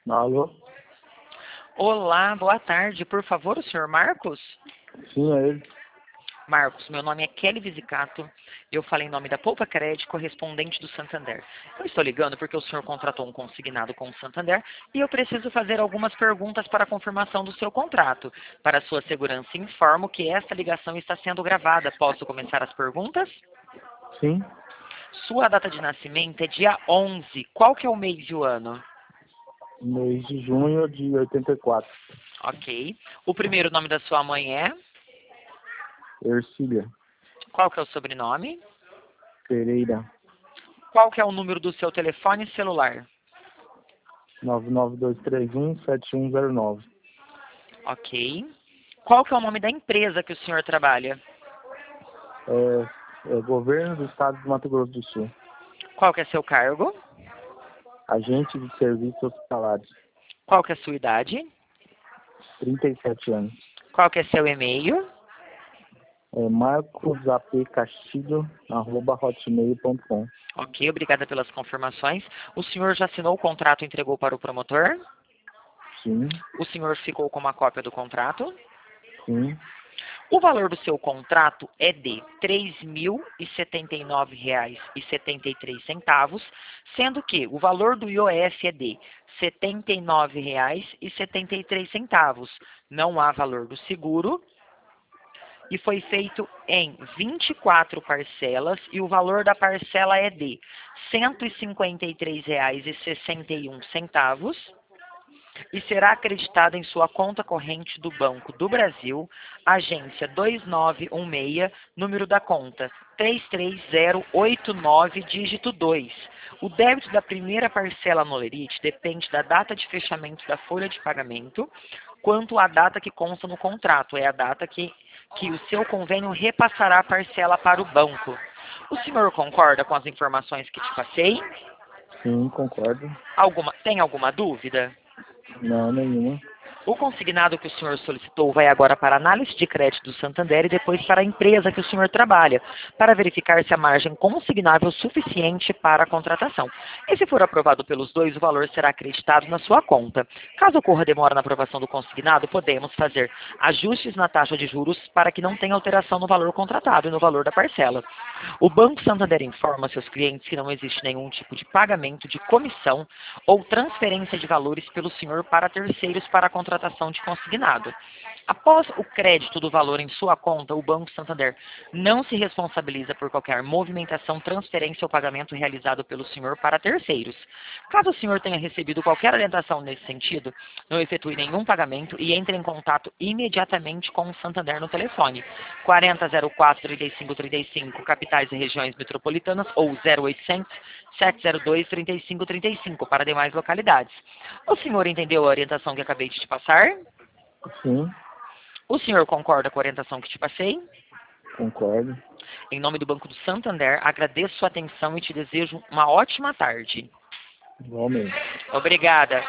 Alô? Olá, boa tarde. Por favor, o senhor Marcos? Sim, é ele. Marcos, meu nome é Kelly Visicato. Eu falei em nome da Poupa Crédito, correspondente do Santander. Eu estou ligando porque o senhor contratou um consignado com o Santander e eu preciso fazer algumas perguntas para a confirmação do seu contrato. Para sua segurança, informo que esta ligação está sendo gravada. Posso começar as perguntas? Sim, Sua data de nascimento é dia 11. Qual que é o mês e o ano? mês de junho de 84. Ok. O primeiro nome da sua mãe é? Ercília Qual que é o sobrenome? Pereira, Qual que é o número do seu telefone celular? 992317109. Ok. Qual que é o nome da empresa que o senhor trabalha? É Governo do Estado de Mato Grosso do Sul. Qual que é seu cargo? Agente de serviços hospitalares. Qual que é sua idade? 37 anos. Qual que é seu e-mail? marcosapcastilho@hotmail.com. Ok, obrigada pelas confirmações. O senhor já assinou o contrato e entregou para o promotor? Sim, O senhor ficou com uma cópia do contrato? sim, O valor do seu contrato é de R$ 3.079,73, sendo que o valor do IOF é de R$ 79,73. Não há valor do seguro e foi feito em 24 parcelas e o valor da parcela é de R$ 153,61 e será acreditado em sua conta corrente do Banco do Brasil, agência 2916, número da conta 33089, dígito 2. O débito da primeira parcela no Lerite depende da data de fechamento da folha de pagamento, quanto à data que consta no contrato, é a data que o seu convênio repassará a parcela para o banco. O senhor concorda com as informações que te passei? sim, concordo. Tem alguma dúvida? Não, nenhuma. O consignado que o senhor solicitou vai agora para a análise de crédito do Santander e depois para a empresa que o senhor trabalha, para verificar se a margem consignável é suficiente para a contratação. E se for aprovado pelos dois, o valor será acreditado na sua conta. Caso ocorra demora na aprovação do consignado, podemos fazer ajustes na taxa de juros para que não tenha alteração no valor contratado e no valor da parcela. O Banco Santander informa seus clientes que não existe nenhum tipo de pagamento de comissão ou transferência de valores pelo senhor para terceiros para a contratação de consignado. Após o crédito do valor em sua conta, o Banco Santander não se responsabiliza por qualquer movimentação, transferência ou pagamento realizado pelo senhor para terceiros. Caso o senhor tenha recebido qualquer orientação nesse sentido, não efetue nenhum pagamento e entre em contato imediatamente com o Santander no telefone 4004-3535, capitais e regiões metropolitanas, ou 0800 702 3535 para demais localidades. O senhor entendeu a orientação que acabei de te passar? Sim, O senhor concorda com a orientação que te passei? concordo. Em nome do Banco do Santander, agradeço sua atenção e te desejo uma ótima tarde. Igualmente. Obrigada.